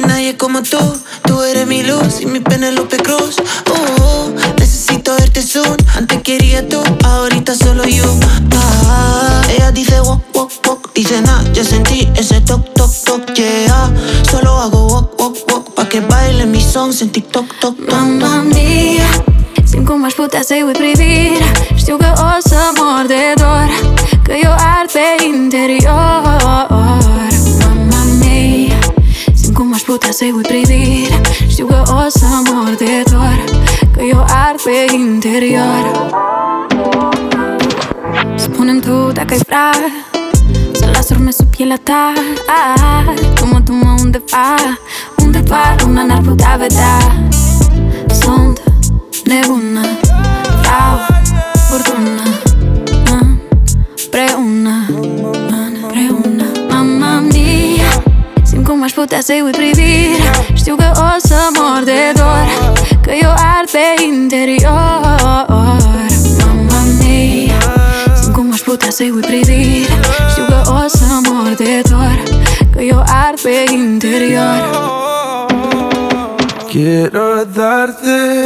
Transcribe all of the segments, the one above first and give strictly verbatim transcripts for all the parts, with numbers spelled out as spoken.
nadie como tú. Tú eres mi luz y mi Penélope Cruz. Uh, uh, necesito verte soon. Antes quería tú, ahorita solo you. Ah, ella dice walk, walk, walk. Dice nah, ya sentí ese toc, toc, toc. Yeah, solo hago walk, walk, walk. Pa' que baile mis songs în TikTok, toc, toc. Mamma mia, simt cum aș putea să-i uit privirea. Știu că o să mor de dor, că eu ard pe interior. Mamma mia, simt cum aș putea să-i uit privirea. Știu că o să mor de dor, că eu ard pe interior. Spune-mi tu dacă-i vrea să las urme sub pielea ta. Du-mă, du-mă undeva, undeva lumea n-ar putea vedea. Sunt nebună, vreau furtună, împreună, împreună. Mamma mia, simt cum aș putea să-i uit privirea. Știu că o să mor de dor, că eu ard pe interior. Mamma mia, simt cum aș putea să-i uit privirea. Știu că o să mor de dor, că eu ard pe interior. Quiero darte,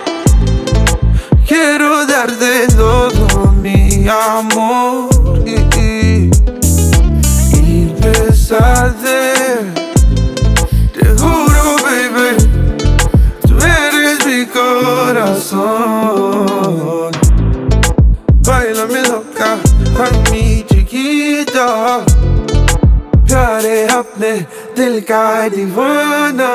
quiero darte todo mi amor y, y, y besarte. Te juro, baby, tú eres mi corazón. Báilame loca, a mi chiquita. प्यारे अपने दिल का दीवाना.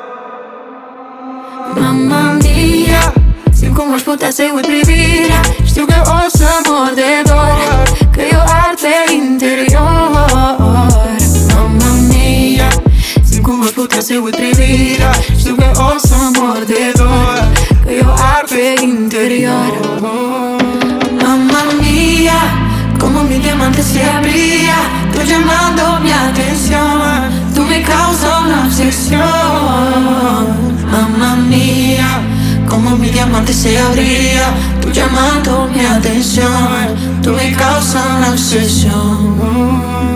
Mamma mia, simt cum aș putea să-i uit privirea. Știu că o să mor de dor, că eu ard pe interior. Mamma mia, simt cum aș putea să-i uit privirea. Știu că o să mor de dor, că eu ard pe interior. Mamma mia, como mi diamante se abría, tú llamando mi atención, tú me causas una obsesión. Mamma mia, como mi diamante se abría, tú llamando mi atención, tú me causas una obsesión.